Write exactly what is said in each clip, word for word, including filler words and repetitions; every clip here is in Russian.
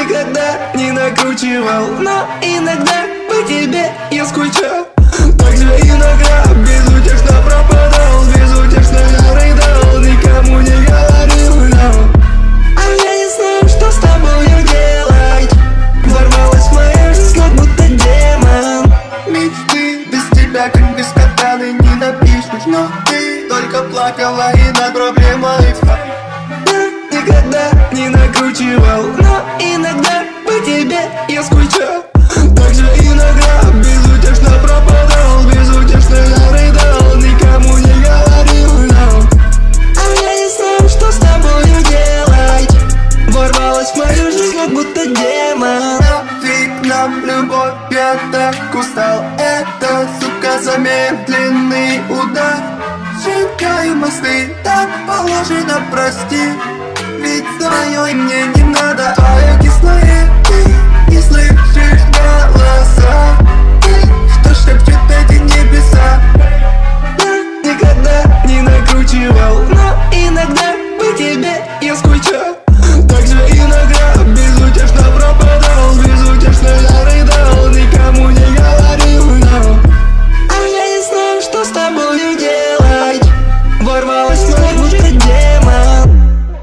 никогда не накручивал, но иногда по тебе я скучал. Так же иногда безутешно пропадал, безутешно я рыдал, никому не говорил, no. А я не знаю, что с тобою делать. Ворвалась в мою жизнь, как будто демон. Мечты без тебя, как без катаны, не напишешь. Но ты только плакала и над проблемой. Я никогда не накручивал, но иногда по тебе я скучал. Так же иногда безутешно пропадал, безутешно я рыдал, никому не говорил, no. А я не знаю, что с тобою делать. Ворвалась в мою жизнь, как будто демон. Нафиг нам любовь, я так устал. Это, сука, замедленный удар. Сжигаю мосты, так положено, прости. Ведь твое мне не надо, твое кислое. Ты не слышишь голоса, что шепчут эти небеса. Я никогда не накручивал, но иногда по тебе я скучал. Так же иногда безутешно пропадал, безутешно я рыдал, никому не говорил, no. А я не знаю, что с тобою делать. Ворвалась в мою, будто демон.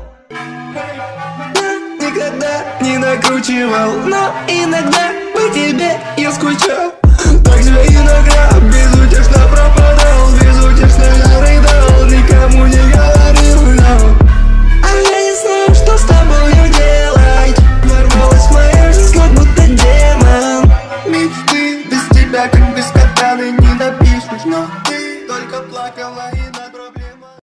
Я никогда не накручивал, но иногда по тебе я скучал. Так же иногда безутешно пропадал, безутешно я рыдал, никому не говорил, no. А я не знаю, что с тобою делать. Ворвалась в мою жизнь, как будто демон. Мечты без тебя, как без катаны, не напишешь. Но ты только плакала и